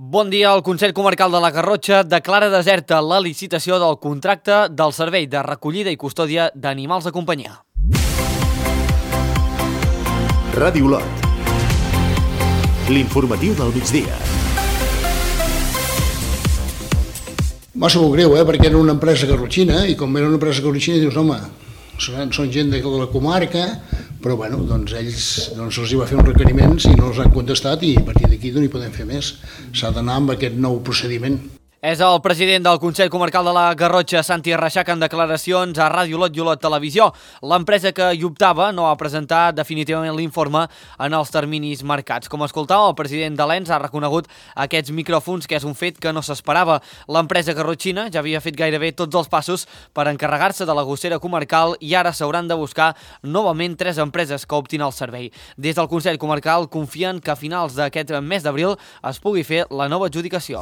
Bon dia. El Consell Comarcal de la Garrotxa declara deserta la licitació del contracte del servei de recollida i custòdia d'animals de companyia. Ràdio Olot. L'informatiu del migdia. M'ha sabut greu, perquè era una empresa garrotxina i com era una empresa garrotxina dius, home, són gent de la comarca, però bueno, doncs ells se'ls va fer un requeriment i no els han contestat i a partir d'aquí no hi podem fer més. S'ha d'anar amb aquest nou procediment. És el president del Consell Comarcal de la Garrotxa, Santi Reixac, en declaracions a Ràdio Olot i Olot Televisió. L'empresa que hi optava no va presentar definitivament l'informe en els terminis marcats. Com escoltàvem, el president de l'ENS ha reconegut aquests micròfons, que és un fet que no s'esperava. L'empresa garrotxina ja havia fet gairebé tots els passos per encarregar-se de la gossera comarcal i ara s'hauran de buscar novament 3 empreses que optin el servei. Des del Consell Comarcal confien que a finals d'aquest mes d'abril es pugui fer la nova adjudicació.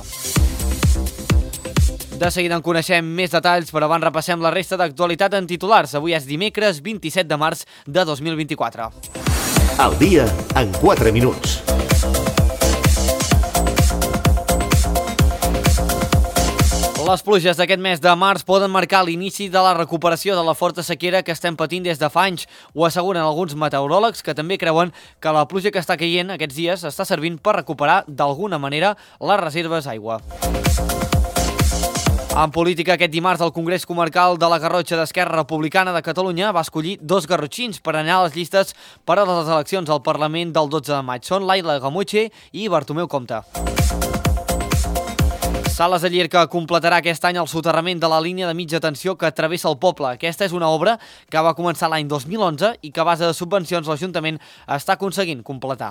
De seguida en coneixem més detalls, però abans repassem la resta d'actualitat en titulars. Avui és dimecres 27 de març de 2024. El dia en 4 minuts. Les pluges d'aquest mes de març poden marcar l'inici de la recuperació de la forta sequera que estem patint des de fa anys. Ho asseguren alguns meteoròlegs, que també creuen que la pluja que està caient aquests dies està servint per recuperar d'alguna manera les reserves d'aigua. En política, aquest dimarts, el Congrés Comarcal de la Garrotxa d'Esquerra Republicana de Catalunya va escollir 2 garrotxins per anar a les llistes per a les eleccions al Parlament del 12 de maig. Són Laila Gamuche i Bartomeu Compte. Sales de Llierca completarà aquest any el soterrament de la línia de mitja tensió que travessa el poble. Aquesta és una obra que va començar l'any 2011 i que a base de subvencions l'Ajuntament està aconseguint completar.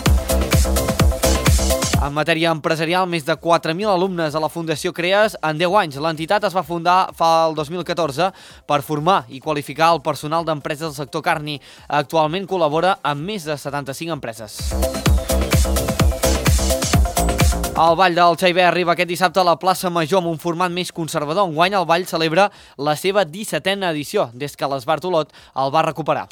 En matèria empresarial, més de 4.000 alumnes a la Fundació CREAS en 10 anys. L'entitat es va fundar fa el 2014 per formar i qualificar el personal d'empreses del sector carni. Actualment col·labora amb més de 75 empreses. El Ball del Xaiver arriba aquest dissabte a la plaça Major amb un format més conservador. Enguany el Ball celebra la seva 17a edició, des que l'Esbart Olot el va recuperar.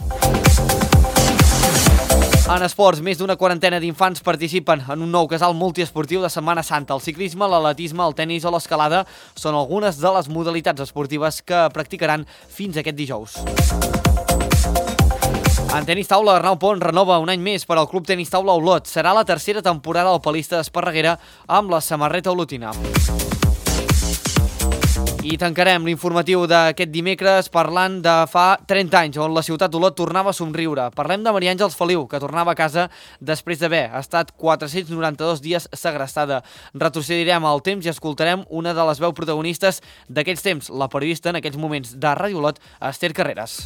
En esports, més d'una quarantena d'infants participen en un nou casal multiesportiu de Setmana Santa. El ciclisme, l'atletisme, el tenis o l'escalada són algunes de les modalitats esportives que practicaran fins aquest dijous. En tenis taula, Arnau Pont renova un any més per al Club Tenis Taula Olot. Serà la tercera temporada del palista d'Esparreguera amb la samarreta olotina. I tancarem l'informatiu d'aquest dimecres parlant de fa 30 anys, on la ciutat d'Olot tornava a somriure. Parlem de Maria Àngels Feliu, que tornava a casa després d'haver estat 492 dies segrestada. Retrocedirem al temps i escoltarem una de les veus protagonistes d'aquells temps, la periodista en aquells moments de Ràdio Olot, Esther Carreras.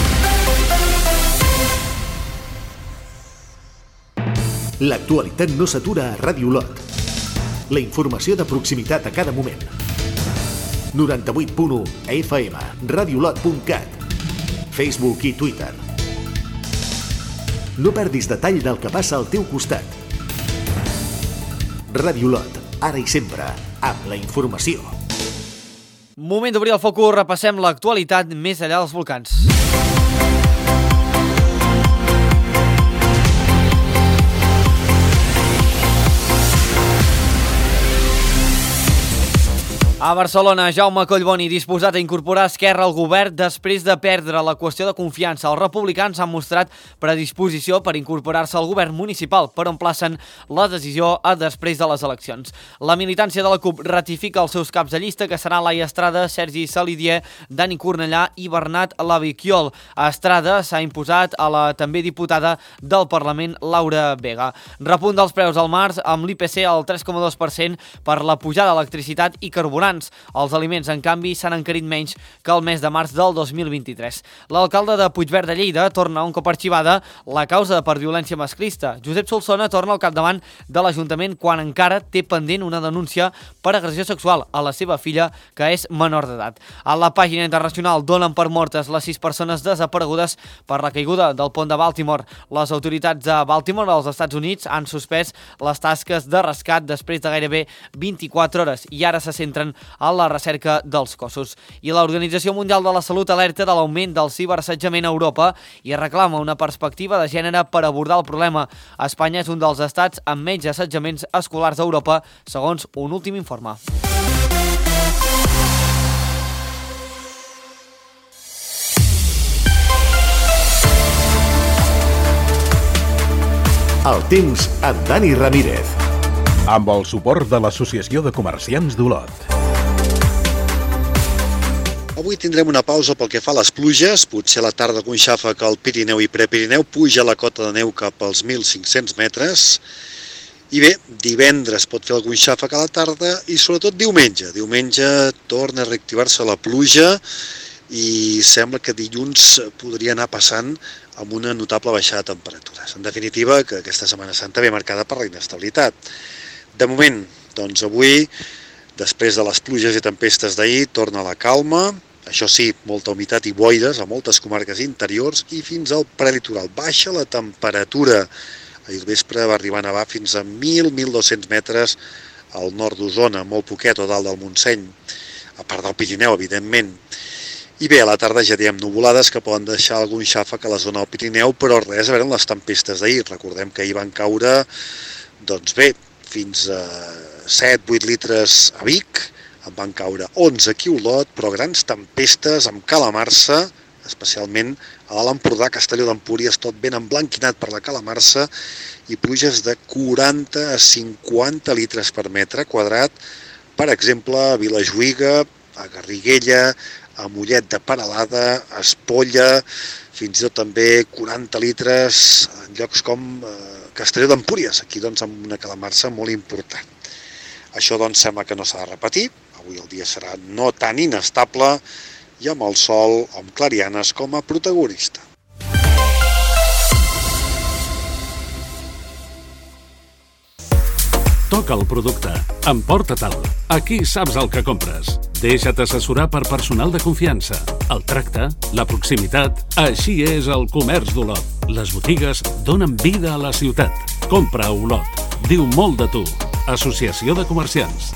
L'actualitat no s'atura a Ràdio Olot. La informació de proximitat a cada moment. 98.1 FM, radiolot.cat, Facebook i Twitter. No perdis detall del que passa al teu costat. Ràdio Olot, ara i sempre, amb la informació. Moment d'obrir el focus, repassem l'actualitat més enllà dels volcans. A Barcelona, Jaume Collboni, disposat a incorporar Esquerra al govern després de perdre la qüestió de confiança. Els republicans han mostrat predisposició per incorporar-se al govern municipal, però emplacen la decisió a després de les eleccions. La militància de la CUP ratifica els seus caps de llista, que seran Laia Estrada, Sergi Salidier, Dani Cornellà i Bernat Lavicchiol. Estrada s'ha imposat a la també diputada del Parlament, Laura Vega. Repunt dels preus al març, amb l'IPC al 3,2% per la pujada d'electricitat i carburant. Els aliments, en canvi, s'han encarit menys que el mes de març del 2023. L'alcalde de Puigverd de Lleida torna un cop arxivada la causa per violència masclista. Josep Solsona torna al capdavant de l'Ajuntament quan encara té pendent una denúncia per agressió sexual a la seva filla, que és menor d'edat. A la pàgina internacional donen per mortes les 6 persones desaparegudes per la caiguda del pont de Baltimore. Les autoritats de Baltimore, als Estats Units, han suspès les tasques de rescat després de gairebé 24 hores i ara se centren a la recerca dels cossos. I l'Organització Mundial de la Salut alerta de l'augment del ciberassetjament a Europa i reclama una perspectiva de gènere per abordar el problema. Espanya és un dels estats amb menys assetjaments escolars d'Europa, segons un últim informe. El temps amb Dani Ramírez. Amb el suport de l'Associació de Comerciants d'Olot. Avui tindrem una pausa pel que fa a les pluges. Potser a la tarda algun xàfec al Pirineu i Prepirineu, puja la cota de neu cap als 1.500 metres. I bé, divendres pot fer algun xàfec a la tarda i sobretot diumenge. Diumenge torna a reactivar-se la pluja i sembla que dilluns podria anar passant amb una notable baixada de temperatures. En definitiva, que aquesta Setmana Santa ve marcada per la inestabilitat. De moment, doncs avui, després de les pluges i tempestes d'ahir, torna la calma. Això sí, molta humitat i boires a moltes comarques interiors i fins al prelitoral. Baixa la temperatura. Ahir al vespre va arribar a nevar fins a 1.000-1.200 metres al nord d'Osona, molt poquet o dalt del Montseny, a part del Pirineu, evidentment. I bé, a la tarda ja diem nuvolades que poden deixar algun xàfec a la zona del Pirineu, però res a veure amb les tempestes d'ahir. Recordem que ahir van caure, doncs bé, fins a 7-8 litres a Vic, en van caure 11 aquí a Olot, però grans tempestes amb calamarsa, especialment a l'Alt Empordà, Castelló d'Empúries, tot ben emblanquinat per la calamarsa, i pluges de 40 a 50 litres per metre quadrat, per exemple, a Vilajuïga, a Garriguella, a Mollet de Peralada, a Espolla, fins i tot també 40 litres en llocs com Castelló d'Empúries, aquí doncs amb una calamarsa molt important. Això doncs sembla que no s'ha de repetir, avui el dia serà no tan inestable i amb el sol, amb clarianes com a protagonista. Toca el producte, emporta-te'l, aquí saps el que compres. Deixa't assessorar per personal de confiança. El tracte, la proximitat, així és el comerç d'Olot. Les botigues donen vida a la ciutat. Compra a Olot. Diu molt de tu. Associació de Comerciants.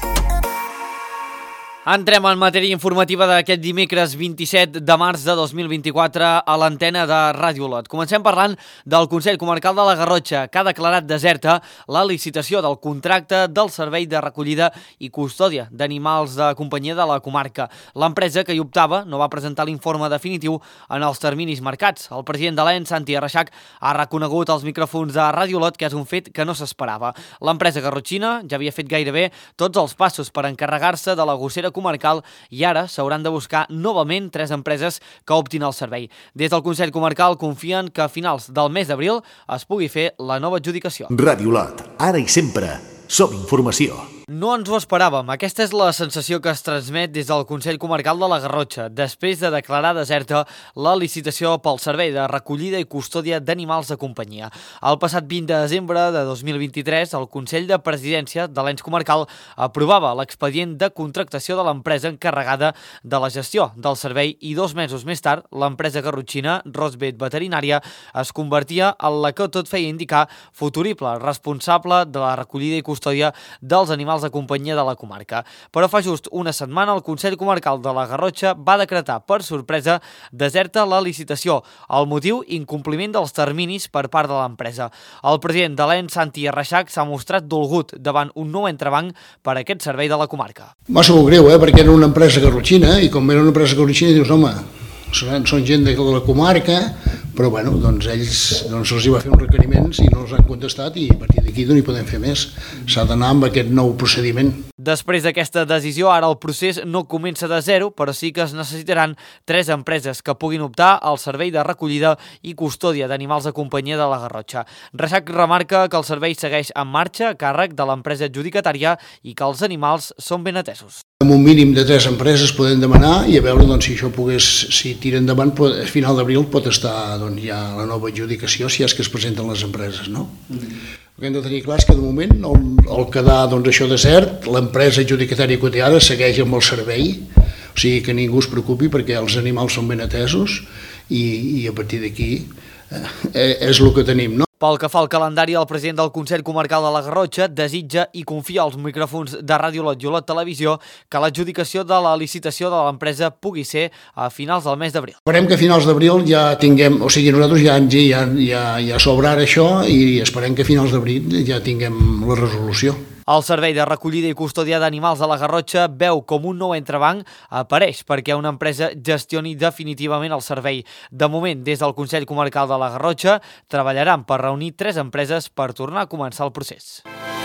Entrem en matèria informativa d'aquest dimecres 27 de març de 2024 a l'antena de Ràdio Olot. Comencem parlant del Consell Comarcal de la Garrotxa, que ha declarat deserta la licitació del contracte del servei de recollida i custòdia d'animals de companyia de la comarca. L'empresa que hi optava no va presentar l'informe definitiu en els terminis marcats. El president de l'ENS, Santi Arreixac, ha reconegut als micròfons de Ràdio Olot que és un fet que no s'esperava. L'empresa garrotxina ja havia fet gairebé tots els passos per encarregar-se de la gossera comarcal i ara s'hauran de buscar novament 3 empreses que optin el servei. Des del Consell Comarcal confien que a finals del mes d'abril es pugui fer la nova adjudicació. Ràdio Olot, ara i sempre, som informació. No ens ho esperàvem. Aquesta és la sensació que es transmet des del Consell Comarcal de la Garrotxa, després de declarar deserta la licitació pel servei de recollida i custòdia d'animals de companyia. El passat 20 de desembre de 2023, el Consell de Presidència de l'Ens Comarcal aprovava l'expedient de contractació de l'empresa encarregada de la gestió del servei i 2 mesos més tard, l'empresa garrotxina Rosbet Veterinària es convertia en la que tot feia indicar futurible responsable de la recollida i custòdia dels animals de companyia de la comarca. Però fa just una setmana el Consell Comarcal de la Garrotxa va decretar per sorpresa deserta la licitació. El motiu, incompliment dels terminis per part de l'empresa. El president de l'ENS, Santi Arreixac, s'ha mostrat dolgut davant un nou entrebanc per a aquest servei de la comarca. M'ha sabut greu, perquè era una empresa garrotxina i com era una empresa garrotxina dius, home, són gent de la comarca, però bueno, doncs ells se'ls hi va fer uns requeriments i no els han contestat i a partir d'aquí no hi podem fer més. S'ha d'anar amb aquest nou procediment. Després d'aquesta decisió, ara el procés no comença de zero, però sí que es necessitaran 3 empreses que puguin optar al servei de recollida i custòdia d'animals de companyia de la Garrotxa. Reixac remarca que el servei segueix en marxa a càrrec de l'empresa adjudicatària i que els animals són ben atesos. Amb un mínim de 3 empreses podem demanar i a veure si això si tira endavant, a final d'abril pot estar ja la nova adjudicació si és que es presenten les empreses, no? El que hem de tenir clar és que de moment, al quedar això desert, l'empresa adjudicatària quotidiana segueix amb el servei, o sigui que ningú es preocupi perquè els animals són ben atesos i a partir d'aquí és el que tenim, no? Pel que fa al calendari, el president del Consell Comarcal de la Garrotxa desitja i confia als micròfons de Ràdio Olot i Olot Televisió que l'adjudicació de la licitació de l'empresa pugui ser a finals del mes d'abril. Esperem que a finals d'abril ja tinguem, o sigui, nosaltres ja sobra ara això i esperem que a finals d'abril ja tinguem la resolució. El Servei de Recollida i Custòdia d'Animals de la Garrotxa veu com un nou entrebanc apareix perquè una empresa gestioni definitivament el servei. De moment, des del Consell Comarcal de la Garrotxa, treballaran per reunir 3 empreses per tornar a començar el procés.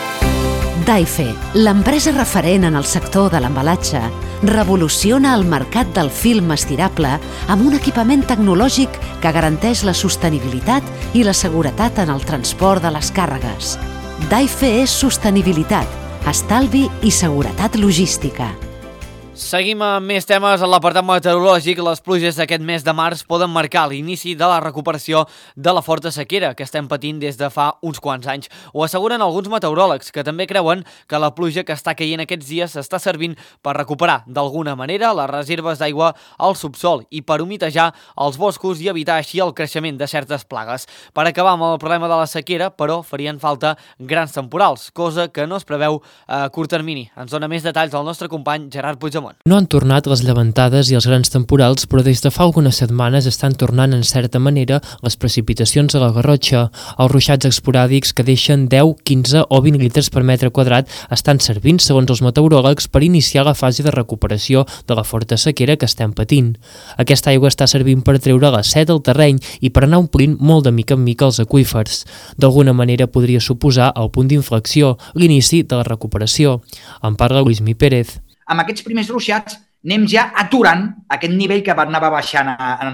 Daife, l'empresa referent en el sector de l'embalatge, revoluciona el mercat del film estirable amb un equipament tecnològic que garanteix la sostenibilitat i la seguretat en el transport de les càrregues. Daife és sostenibilitat, estalvi i seguretat logística. Seguim amb més temes a l'apartat meteorològic. Les pluges d'aquest mes de març poden marcar l'inici de la recuperació de la forta sequera que estem patint des de fa uns quants anys. Ho asseguren alguns meteoròlegs, que també creuen que la pluja que està caient aquests dies està servint per recuperar d'alguna manera les reserves d'aigua al subsol i per humitejar els boscos i evitar així el creixement de certes plagues. Per acabar amb el problema de la sequera, però, farien falta grans temporals, cosa que no es preveu a curt termini. Ens dona més detalls el nostre company Gerard Puigdemont. No han tornat les llevantades i els grans temporals, però des de fa algunes setmanes estan tornant en certa manera les precipitacions a la Garrotxa. Els ruixats esporàdics que deixen 10, 15 o 20 litres per metre quadrat estan servint, segons els meteoròlegs, per iniciar la fase de recuperació de la forta sequera que estem patint. Aquesta aigua està servint per treure la set al terreny i per anar omplint molt de mica en mica els aqüífers. D'alguna manera podria suposar el punt d'inflexió, l'inici de la recuperació. En parla Luismi Pérez. Amb aquests primers ruixats anem ja aturant aquest nivell que anava baixant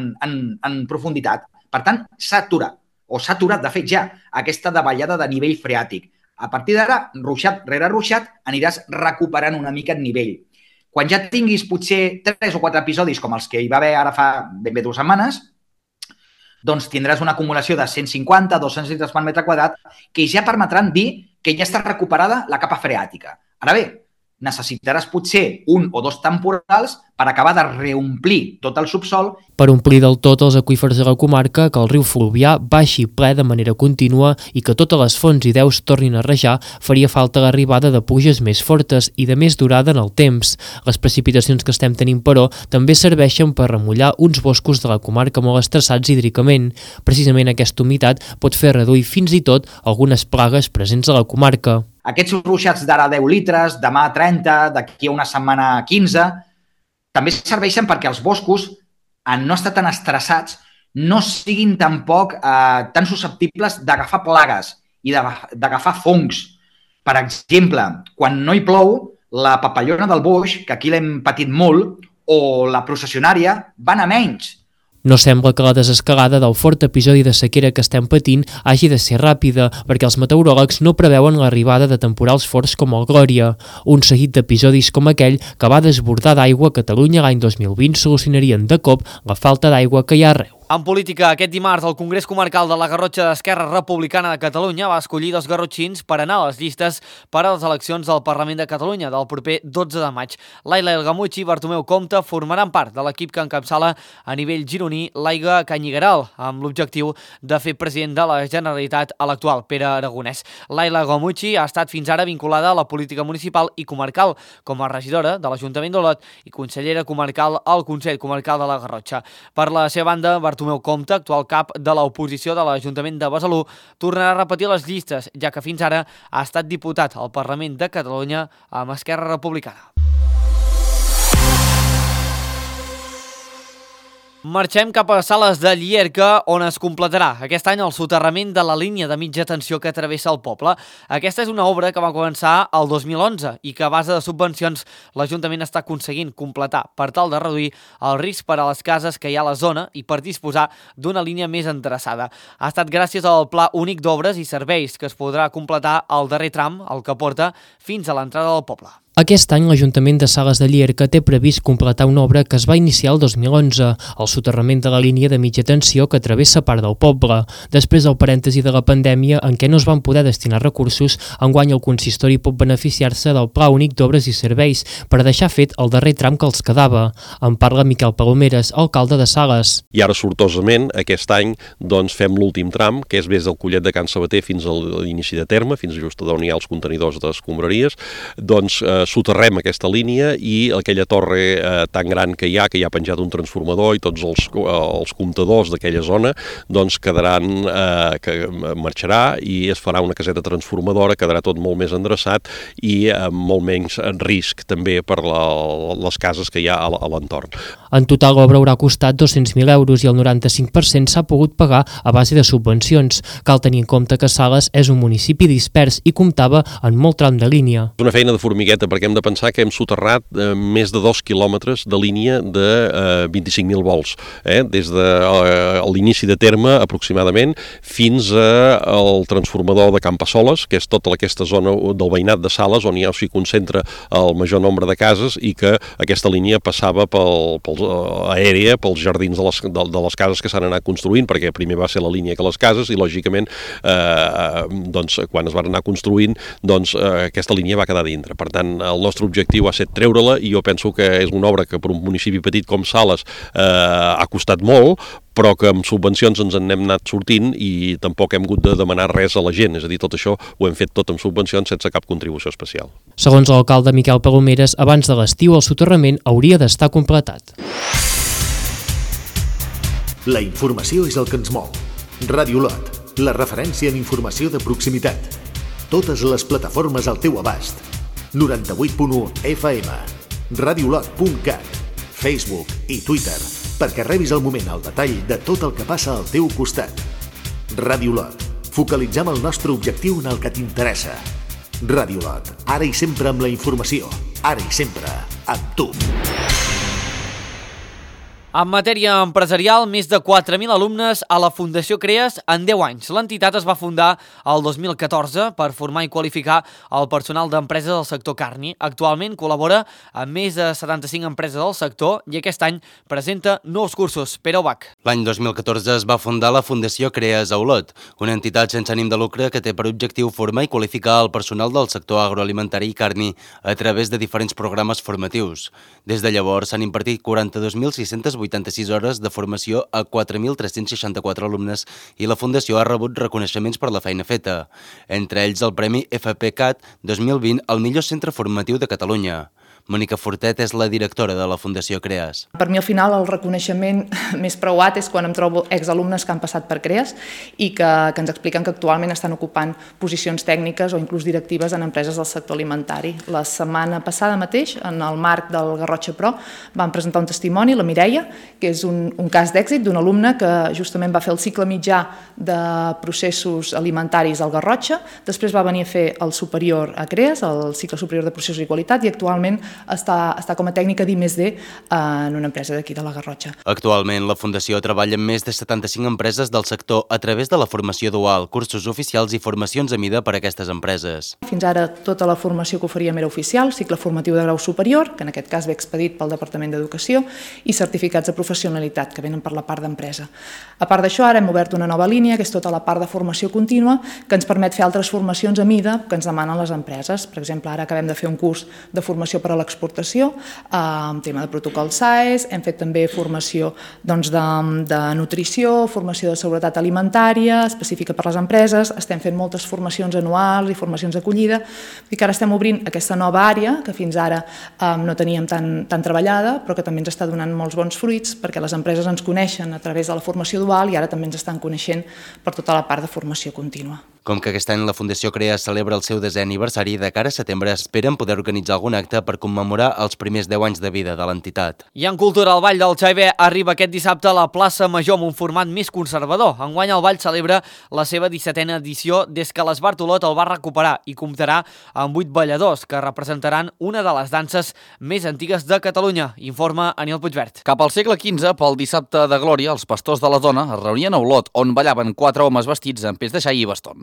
en profunditat. Per tant, s'ha aturat, de fet, ja aquesta davallada de nivell freàtic. A partir d'ara, ruixat rere ruixat, aniràs recuperant una mica el nivell. Quan ja tinguis potser 3 o 4 episodis com els que hi va haver ara fa ben bé 2 setmanes, doncs tindràs una acumulació de 150-200 litres per metre quadrat que ja permetran dir que ja està recuperada la capa freàtica. Ara bé, necessitaràs potser 1 o 2 temporals per acabar de reomplir tot el subsol. Per omplir del tot els aqüífers de la comarca, que el riu Fluvià baixi ple de manera contínua i que totes les fonts i deus tornin a rajar, faria falta l'arribada de pluges més fortes i de més durada en el temps. Les precipitacions que estem tenint, però, també serveixen per remullar uns boscos de la comarca molt estressats hídricament. Precisament aquesta humitat pot fer reduir fins i tot algunes plagues presents a la comarca. Aquests ruixats d'ara 10 litres, demà 30, d'aquí a una setmana 15, també serveixen perquè els boscos, en no estar tan estressats, no siguin tampoc tan susceptibles d'agafar plagues i d'agafar fongs. Per exemple, quan no hi plou, la papallona del boix, que aquí l'hem patit molt, o la processionària, van a menys. No sembla que la desescalada del fort episodi de sequera que estem patint hagi de ser ràpida, perquè els meteoròlegs no preveuen l'arribada de temporals forts com el Glòria. Un seguit d'episodis com aquell que va desbordar d'aigua a Catalunya l'any 2020 solucionarien de cop la falta d'aigua que hi ha arreu. En política, aquest dimarts, el Congrés Comarcal de la Garrotxa d'Esquerra Republicana de Catalunya va escollir 2 garrotxins per anar a les llistes per a les eleccions del Parlament de Catalunya del proper 12 de maig. Laila Elgamuchi i Bartomeu Compte formaran part de l'equip que encapçala a nivell gironí l'Aiga Canyigaral, amb l'objectiu de fer president de la Generalitat a l'actual Pere Aragonès. Laila Elgamuchi ha estat fins ara vinculada a la política municipal i comarcal, com a regidora de l'Ajuntament d'Olot i consellera comarcal al Consell Comarcal de la Garrotxa. Per la seva banda, Bartomeu Compte, actual cap de l'oposició de l'Ajuntament de Besalú, tornarà a repetir les llistes, ja que fins ara ha estat diputat al Parlament de Catalunya amb Esquerra Republicana. Marxem cap a Sales de Llierca, on es completarà aquest any el soterrament de la línia de mitja tensió que travessa el poble. Aquesta és una obra que va començar el 2011 i que a base de subvencions l'Ajuntament està aconseguint completar per tal de reduir el risc per a les cases que hi ha a la zona i per disposar d'una línia més endreçada. Ha estat gràcies al Pla Únic d'Obres i Serveis que es podrà completar el darrer tram, el que porta fins a l'entrada del poble. Aquest any l'Ajuntament de Sales de Llierca té previst completar una obra que es va iniciar el 2011, el soterrament de la línia de mitja tensió que travessa part del poble. Després del parèntesi de la pandèmia en què no es van poder destinar recursos, enguany el consistori pot beneficiar-se del Pla Únic d'Obres i Serveis per deixar fet el darrer tram que els quedava. En parla Miquel Palomeres, alcalde de Sales. I ara, sortosament, aquest any fem l'últim tram, que és des del Collet de Can Sabater fins a l'inici de terme, fins just on hi ha els contenidors d'escombraries, soterrem aquesta línia i aquella torre tan gran que hi ha penjat un transformador i tots els comptadors d'aquella zona quedaran, que marxarà i es farà una caseta transformadora, quedarà tot molt més endreçat i amb molt menys risc també per les cases que hi ha a l'entorn. En total l'obra haurà costat 200.000 euros i el 95% s'ha pogut pagar a base de subvencions. Cal tenir en compte que Sales és un municipi dispers i comptava en molt tram de línia. És una feina de formigueta perquè hem de pensar que hem soterrat més de 2 quilòmetres de línia de 25.000 vols, des de l'inici de terme aproximadament fins al transformador de Campassoles, que és tota aquesta zona del veïnat de Sales on s'hi concentra el major nombre de cases i que aquesta línia passava aèria pels jardins de les cases que s'han anat construint, perquè primer va ser la línia que les cases i lògicament quan es van anar construint aquesta línia va quedar dintre. Per tant, el nostre objectiu ha estat treure-la i jo penso que és una obra que per un municipi petit com Sales ha costat molt, però que amb subvencions ens en hem anat sortint i tampoc hem hagut de demanar res a la gent, és a dir, tot això ho hem fet tot amb subvencions sense cap contribució especial. Segons l'alcalde Miquel Palomeres, abans de l'estiu el soterrament hauria d'estar completat. La informació és el que ens mou. Ràdio Lot, la referència en informació de proximitat. Totes les plataformes al teu abast. 98.1 FM, radiolot.cat, Facebook i Twitter, perquè rebis al moment el detall de tot el que passa al teu costat. Ràdio Lot, focalitzem el nostre objectiu en el que t'interessa. Ràdio Lot, ara i sempre amb la informació, ara i sempre amb tu. En matèria empresarial, més de 4.000 alumnes a la Fundació CREAS en 10 anys. L'entitat es va fundar el 2014 per formar i qualificar el personal d'empreses del sector carni. Actualment col·labora amb més de 75 empreses del sector i aquest any presenta nous cursos. Pere Ubach. L'any 2014 es va fundar la Fundació CREAS a Olot, una entitat sense ànim de lucre que té per objectiu formar i qualificar el personal del sector agroalimentari i carni a través de diferents programes formatius. Des de llavors s'han impartit 42.686 hores de formació a 4.364 alumnes i la Fundació ha rebut reconeixements per la feina feta, entre ells el Premi FPCAT 2020 al millor centre formatiu de Catalunya. Mònica Fortet és la directora de la Fundació CREAS. Per mi, al final, el reconeixement més preuat és quan em trobo exalumnes que han passat per CREAS i que ens expliquen que actualment estan ocupant posicions tècniques o inclús directives en empreses del sector alimentari. La setmana passada mateix, en el marc del Garrotxa Pro, vam presentar un testimoni, la Mireia, que és un cas d'èxit d'un alumne que justament va fer el cicle mitjà de processos alimentaris al Garrotxa, després va venir a fer el superior a CREAS, el cicle superior de processos i qualitat, i actualment està com a tècnica d'I+D en una empresa d'aquí de la Garrotxa. Actualment, la Fundació treballa amb més de 75 empreses del sector a través de la formació dual, cursos oficials i formacions a mida per a aquestes empreses. Fins ara, tota la formació que oferíem era oficial, cicle formatiu de grau superior, que en aquest cas ve expedit pel Departament d'Educació, i certificats de professionalitat, que venen per la part d'empresa. A part d'això, ara hem obert una nova línia, que és tota la part de formació contínua, que ens permet fer altres formacions a mida que ens demanen les empreses. Per exemple, ara acabem de fer un curs de formació per a l'exportació, amb tema de protocol SAES, hem fet també formació de nutrició, formació de seguretat alimentària, específica per a les empreses, estem fent moltes formacions anuals i formacions d'acollida, i que ara estem obrint aquesta nova àrea, que fins ara no teníem tan treballada, però que també ens està donant molts bons fruits, perquè les empreses ens coneixen a través de la formació dual i ara també ens estan coneixent per tota la part de formació contínua. Com que aquest any la Fundació CREAS celebra el seu 10è aniversari, de cara a setembre esperen poder organitzar algun acte per commemorar els primers 10 anys de vida de l'entitat. I en cultura, el Ball del Xaive arriba aquest dissabte a la plaça Major amb un format més conservador. Enguany el Ball celebra la seva 17a edició des que l'Esbartolot el va recuperar i comptarà amb 8 balladors que representaran una de les danses més antigues de Catalunya, informa Aniol Puigvert. Cap al segle XV, pel dissabte de Glòria, els pastors de la Dona es reunien a Olot, on ballaven 4 homes vestits amb pes de xai i bastons.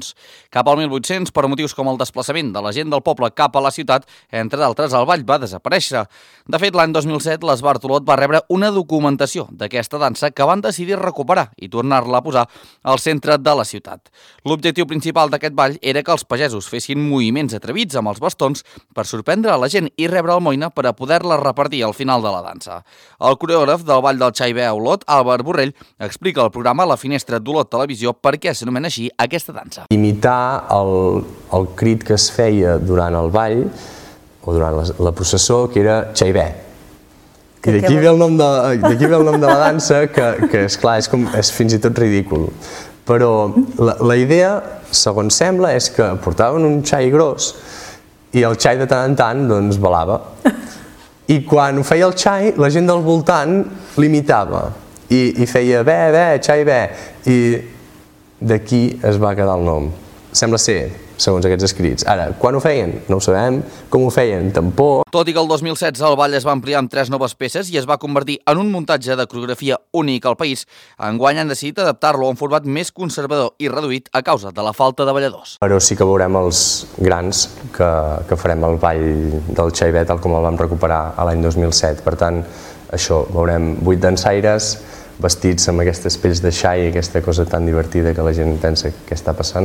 balladors. Cap al 1800, per motius com el desplaçament de la gent del poble cap a la ciutat, entre d'altres, el ball va desaparèixer. De fet, l'any 2007, l'Esbart Olot va rebre una documentació d'aquesta dansa que van decidir recuperar i tornar-la a posar al centre de la ciutat. L'objectiu principal d'aquest ball era que els pagesos fessin moviments atrevits amb els bastons per sorprendre a la gent i rebre almoina per a poder-la repartir al final de la dansa. El coreògraf del ball del Xai Bé a Olot, Albert Borrell, explica al programa La Finestra d'Olot Televisió per què s'anomena així aquesta dansa. Imitar el crit que es feia durant el ball o durant la processó, que era Xai Bé. I d'aquí ve el nom de la dansa, que esclar, és fins i tot ridícul. Però la idea, segons sembla, és que portaven un xai gros i el xai de tant en tant doncs balava. I quan ho feia el xai, la gent del voltant l'imitava i feia bé, xai bé, i d'aquí es va quedar el nom. Sembla ser, segons aquests escrits. Ara, quan ho feien? No ho sabem. Com ho feien? Tampoc. Tot i que el 2016 el ball es va ampliar amb 3 noves peces i es va convertir en un muntatge de coreografia únic al país, enguany han decidit adaptar-lo a un format més conservador i reduït a causa de la falta de balladors. Però sí que veurem els grans que farem el ball del Xai Bé tal com el vam recuperar a l'any 2007. Per tant, això, veurem 8 dansaires vestits amb aquestes pells de xai, aquesta cosa tan divertida que la gent pensa que està passant.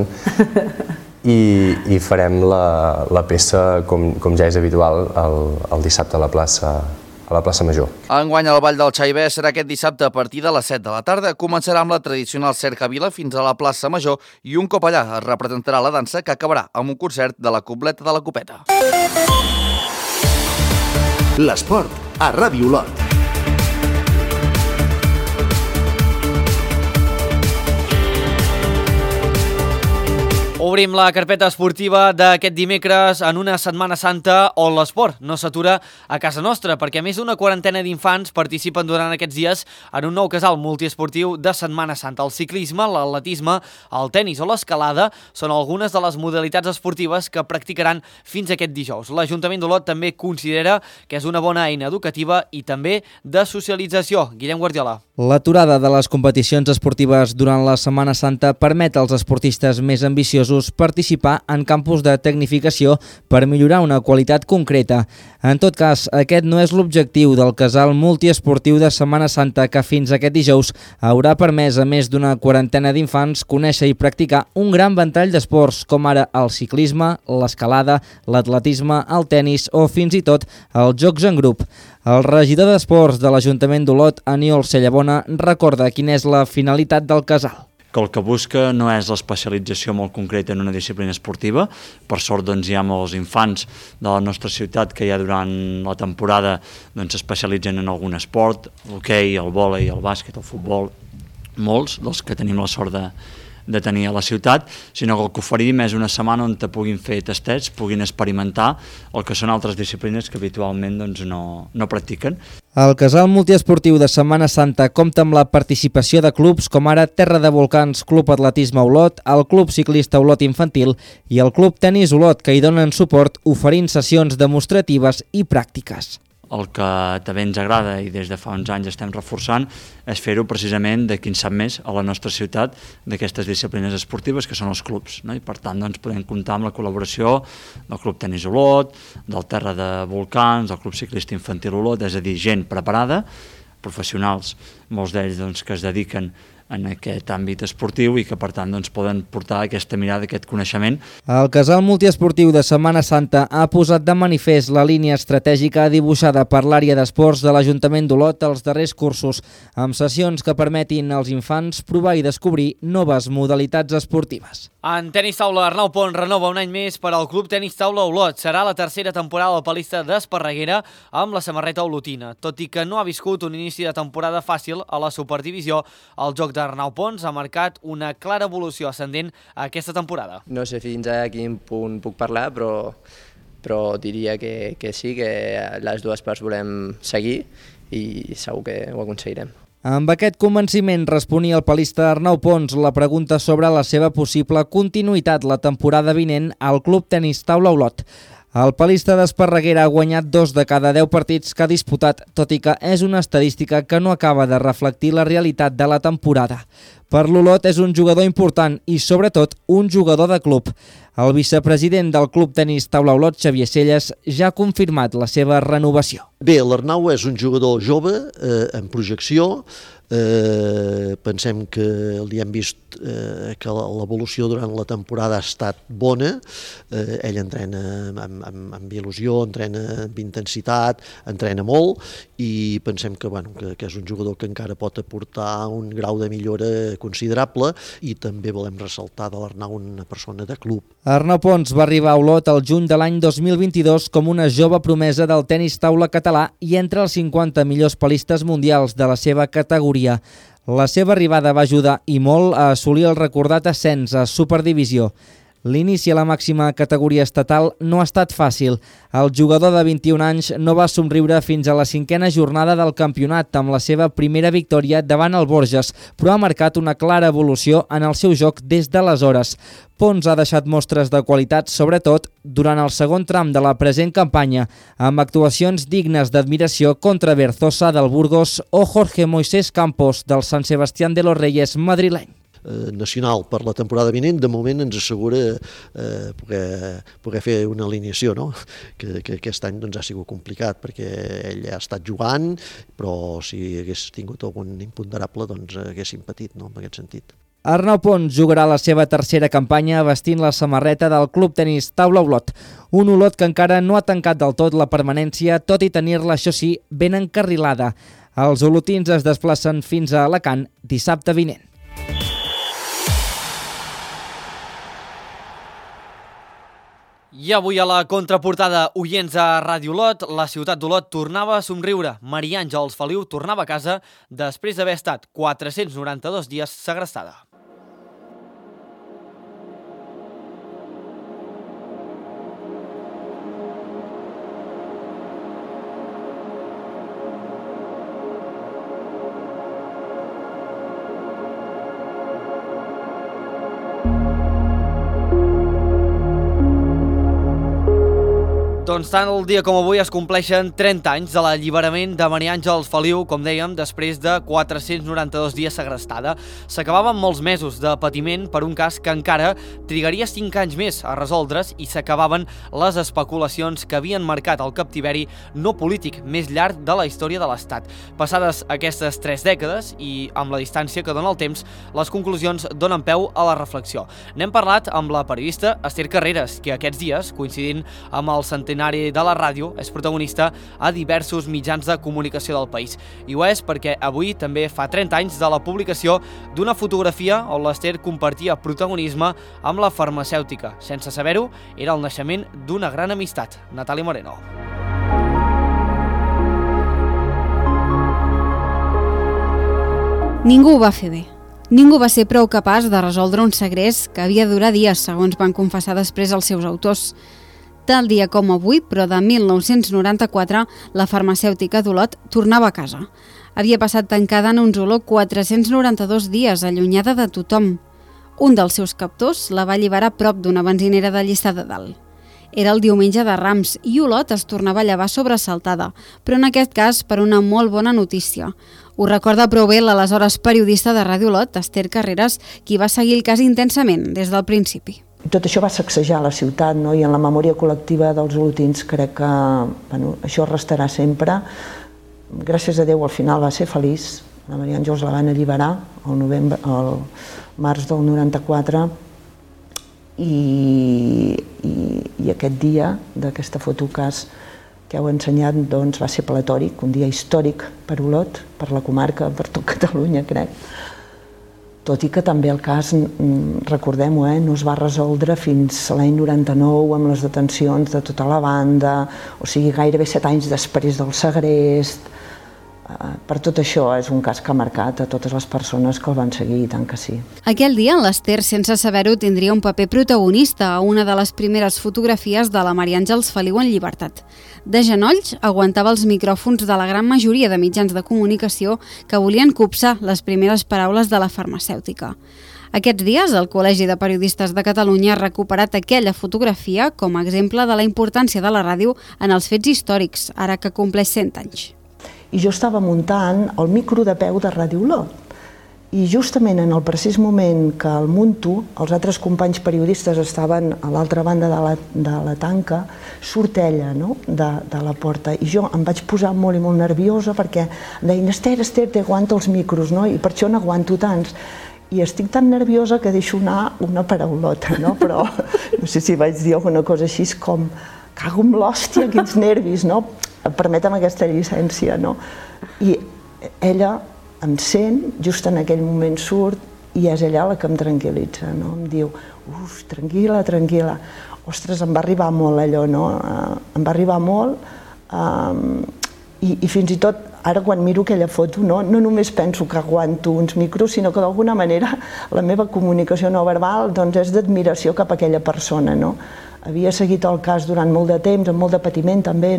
I farem la peça, com ja és habitual, el dissabte a la plaça Major. Enguany el ball del Xai Bé serà aquest dissabte a partir de les 7 de la tarda. Començarà amb la tradicional cercavila fins a la plaça Major i un cop allà es representarà la dansa que acabarà amb un concert de la Cobleta de la Copeta. L'esport a Ràdio Olot. Obrim la carpeta esportiva d'aquest dimecres en una Setmana Santa on l'esport no s'atura a casa nostra, perquè més d'una quarantena d'infants participen durant aquests dies en un nou casal multiesportiu de Setmana Santa. El ciclisme, l'atletisme, el tenis o l'escalada són algunes de les modalitats esportives que practicaran fins aquest dijous. L'Ajuntament d'Olot també considera que és una bona eina educativa i també de socialització. Guillem Guardiola. L'aturada de les competicions esportives durant la Setmana Santa permet als esportistes més ambiciosos participar en campus de tecnificació per millorar una qualitat concreta. En tot cas, aquest no és l'objectiu del casal multiesportiu de Setmana Santa, que fins aquest dijous haurà permès a més d'una quarantena d'infants conèixer i practicar un gran ventall d'esports, com ara el ciclisme, l'escalada, l'atletisme, el tenis o fins i tot els jocs en grup. El regidor d'Esports de l'Ajuntament d'Olot, Aniol Cellabona, recorda quina és la finalitat del casal. Que el que busca no és l'especialització molt concreta en una disciplina esportiva. Per sort doncs, hi ha molts infants de la nostra ciutat que ja durant la temporada s'especialitzen en algun esport, l'hoquei, el vòlei, el bàsquet, el futbol, molts dels que tenim la sort de tenir a la ciutat, sinó que el que oferim és una setmana on puguin fer tastets, puguin experimentar el que són altres disciplines que habitualment no practiquen. El casal multiesportiu de Setmana Santa compta amb la participació de clubs com ara Terra de Volcans Club Atletisme Olot, el Club Ciclista Olot Infantil i el Club Tenis Olot, que hi donen suport oferint sessions demostratives i pràctiques. El que també ens agrada i des de fa uns anys estem reforçant és fer-ho precisament de qui en sap més a la nostra ciutat d'aquestes disciplines esportives que són els clubs. I per tant podem comptar amb la col·laboració del Club Tenis Olot, del Terra de Volcans, del Club Ciclista Infantil Olot, és a dir, gent preparada, professionals, molts d'ells que es dediquen en aquest àmbit esportiu i que per tant poden portar aquesta mirada, aquest coneixement. El casal multiesportiu de Setmana Santa ha posat de manifest la línia estratègica dibuixada per l'àrea d'esports de l'Ajuntament d'Olot als darrers cursos, amb sessions que permetin als infants provar i descobrir noves modalitats esportives. En tenis taula, Arnau Pont renova un any més per al Club Tenis Taula Olot. Serà la tercera temporada al palista d'Esparreguera amb la samarreta olotina. Tot i que no ha viscut un inici de temporada fàcil a la superdivisió, el joc d'Arnau Pons ha marcat una clara evolució ascendent aquesta temporada. No sé fins a quin punt puc parlar, però diria que sí, que les dues parts volem seguir i segur que ho aconseguirem. Amb aquest convenciment responia el palista Arnau Pons la pregunta sobre la seva possible continuïtat la temporada vinent al Club Tenis Taula Olot. El palista d'Esparreguera ha guanyat 2 de cada 10 partits que ha disputat, tot i que és una estadística que no acaba de reflectir la realitat de la temporada. Per l'Olot és un jugador important i, sobretot, un jugador de club. El vicepresident del Club Tenis Taula Olot, Xavier Celles, ja ha confirmat la seva renovació. Bé, l'Arnau és un jugador jove, en projecció. Pensem que li hem vist que l'evolució durant la temporada ha estat bona. Ell entrena amb il·lusió, entrena amb intensitat, entrena molt i pensem que és un jugador que encara pot aportar un grau de millora considerable i també volem ressaltar de l'Arnau una persona de club. Arnau Pons va arribar a Olot el juny de l'any 2022 com una jove promesa del tenis taula català i entre els 50 millors palistes mundials de la seva categoria. La seva arribada va ajudar i molt a assolir el recordat ascens a Superdivisió. L'inici a la màxima categoria estatal no ha estat fàcil. El jugador de 21 anys no va somriure fins a la 5a jornada del campionat amb la seva primera victòria davant el Borges, però ha marcat una clara evolució en el seu joc des d'aleshores. Pons ha deixat mostres de qualitat, sobretot durant el segon tram de la present campanya, amb actuacions dignes d'admiració contra Berzosa del Burgos o Jorge Moisés Campos del Sant Sebastián de los Reyes madrileny. Nacional per la temporada vinent, de moment ens assegura poder fer una alineació, no? que aquest any ha sigut complicat perquè ell ha estat jugant, però si hagués tingut algun imponderable haguéssim patit, no? En aquest sentit. Arnau Pons jugarà la seva tercera campanya vestint la samarreta del Club Tenis Taula Olot, un Olot que encara no ha tancat del tot la permanència, tot i tenir-la, això sí, ben encarrilada. Els olotins es desplacen fins a Alacant dissabte vinent. I avui a la contraportada, oients a Ràdio Olot, la ciutat d'Olot tornava a somriure. Maria Àngels Feliu tornava a casa després d'haver estat 492 dies segrestada. Doncs tant el dia com avui es compleixen 30 anys de l'alliberament de Maria Àngels Feliu, com dèiem, després de 492 dies segrestada. S'acabaven molts mesos de patiment per un cas que encara trigaria 5 anys més a resoldre's i s'acabaven les especulacions que havien marcat el captiveri no polític més llarg de la història de l'Estat. Passades aquestes 3 dècades i amb la distància que dona el temps, les conclusions donen peu a la reflexió. N'hem parlat amb la periodista Esther Carreras, que aquests dies, coincidint amb el centenari de la ràdio, és protagonista a diversos mitjans de comunicació del país. I ho és perquè avui també fa 30 anys de la publicació d'una fotografia on l'Esther compartia protagonisme amb la farmacèutica. Sense saber-ho, era el naixement d'una gran amistat. Natàlia Moreno. Ningú ho va fer bé. Ningú va ser prou capaç de resoldre un segrest que havia de durar dies, segons van confessar després els seus autors. Tal dia com avui, però de 1994, la farmacèutica d'Olot tornava a casa. Havia passat tancada en un Oló 492 dies, allunyada de tothom. Un dels seus captors la va alliberar prop d'una benzinera de Lliçà de Dalt. Era el diumenge de Rams i Olot es tornava a llevar sobresaltada, però en aquest cas per una molt bona notícia. Ho recorda prou bé l'aleshores periodista de Ràdio Olot, Esther Carreras, qui va seguir el cas intensament des del principi. Tot això va sacsejar la ciutat, no? I en la memòria col·lectiva dels olotins crec que això restarà sempre. Gràcies a Déu al final va ser feliç. La Maria Àngels la van alliberar al març del 94 i aquest dia d'aquesta fotocàs que heu ensenyat va ser platòric, un dia històric per Olot, per la comarca, per tot Catalunya, crec. Tot i que també el cas, recordem-ho, no es va resoldre fins a l'any 99 amb les detencions de tota la banda, o sigui, gairebé 7 anys després del segrest. Per tot això és un cas que ha marcat a totes les persones que el van seguir, i tant que sí. Aquell dia l'Esther, sense saber-ho, tindria un paper protagonista a una de les primeres fotografies de la Maria Àngels Feliu en llibertat. De genolls, aguantava els micròfons de la gran majoria de mitjans de comunicació que volien copsar les primeres paraules de la farmacèutica. Aquests dies, el Col·legi de Periodistes de Catalunya ha recuperat aquella fotografia com a exemple de la importància de la ràdio en els fets històrics, ara que compleix 100 anys. I jo estava muntant el micro de peu de Ràdio Olot. I justament en el precís moment que el munto, els altres companys periodistes estaven a l'altra banda de la tanca, surt ella de la porta. I jo em vaig posar molt i molt nerviosa perquè em deien, Esther, t'aguanto els micros, i per això n'aguanto tants. I estic tan nerviosa que deixo anar una paraulota, però no sé si vaig dir alguna cosa així com cago amb l'hòstia, quins nervis, permetem aquesta llicència. I ella em sent, just en aquell moment surt, i és ella la que em tranquil·litza, em diu, tranquil·la. Ostres, em va arribar molt allò, em va arribar molt, i fins i tot, ara quan miro aquella foto, no només penso que aguanto uns micros, sinó que d'alguna manera la meva comunicació no verbal és d'admiració cap a aquella persona. Havia seguit el cas durant molt de temps, amb molt de patiment també,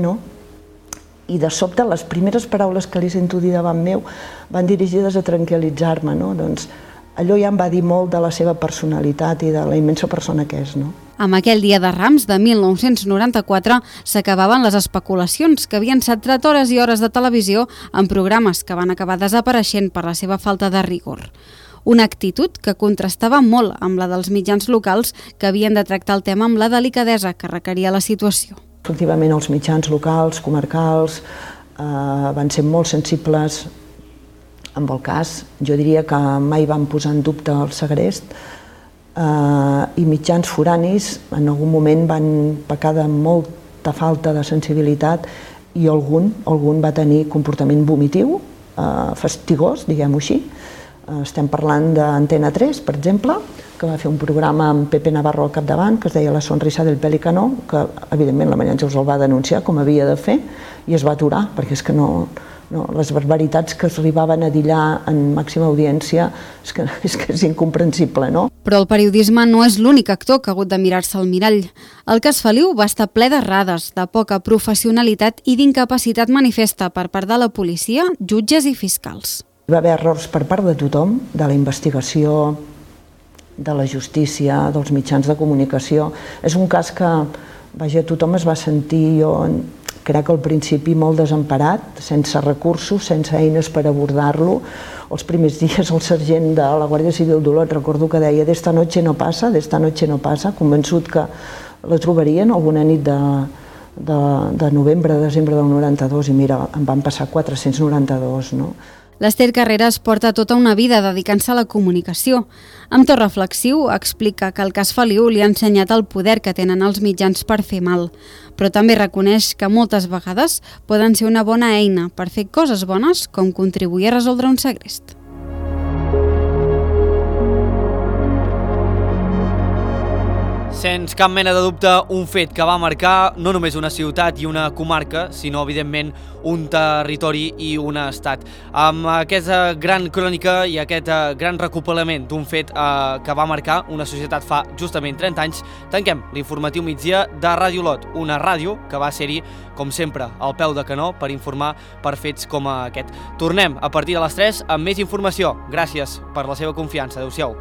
i de sobte les primeres paraules que li sento dir davant meu van dirigides a tranquil·litzar-me. Allò ja em va dir molt de la seva personalitat i de la immensa persona que és. Amb aquell dia de Rams de 1994 s'acabaven les especulacions que havien centrat hores i hores de televisió en programes que van acabar desapareixent per la seva falta de rigor. Una actitud que contrastava molt amb la dels mitjans locals que havien de tractar el tema amb la delicadesa que requeria la situació. Efectivament, els mitjans locals, comarcals, van ser molt sensibles amb el cas. Jo diria que mai van posar en dubte el segrest i mitjans foranis en algun moment van pecar de molta falta de sensibilitat i algun va tenir comportament vomitiu, fastigós, diguem-ho així. Estem parlant d'Antena 3, per exemple, que va fer un programa amb Pepe Navarro al capdavant, que es deia La sonrisa del pelícano, que evidentment la Maria Àngels el va denunciar com havia de fer i es va aturar, perquè és que les barbaritats que arribaven a dir allà en màxima audiència és que és incomprensible, no? Però el periodisme no és l'únic actor que ha hagut de mirar-se al mirall. El cas Feliu va estar ple d'errades, de poca professionalitat i d'incapacitat manifesta per part de la policia, jutges i fiscals. Hi va haver errors per part de tothom, de la investigació, de la justícia, dels mitjans de comunicació. És un cas que, tothom es va sentir, jo crec que al principi molt desemparat, sense recursos, sense eines per abordar-lo. Els primers dies el sergent de la Guàrdia Civil d'Olot recordo que deia d'esta noche no pasa, convençut que la trobarien alguna nit de novembre, desembre del 92, i mira, en van passar 492, no? L'Ester Carreras porta tota una vida dedicant-se a la comunicació. Amb to reflexiu explica que el cas Feliu li ha ensenyat el poder que tenen els mitjans per fer mal, però també reconeix que moltes vegades poden ser una bona eina per fer coses bones com contribuir a resoldre un segrest. Sens cap mena de dubte, un fet que va marcar no només una ciutat i una comarca, sinó, evidentment, un territori i un estat. Amb aquesta gran crònica i aquest gran recopilament d'un fet que va marcar una societat fa justament 30 anys, tanquem l'informatiu migdia de Ràdio Olot, una ràdio que va ser-hi, com sempre, al peu de canó per informar per fets com aquest. Tornem a partir de les 3 amb més informació. Gràcies per la seva confiança. Adéu-siau.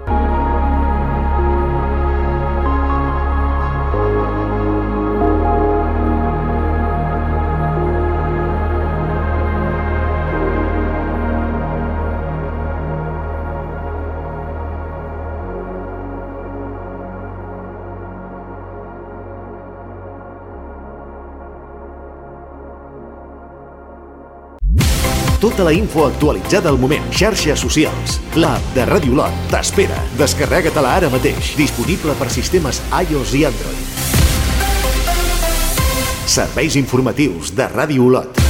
Tota la info actualitzada al moment. Xarxes socials. L'app de Ràdio Olot t'espera. Descarrega-te-la ara mateix. Disponible per sistemes iOS i Android. Serveis informatius de Ràdio Olot.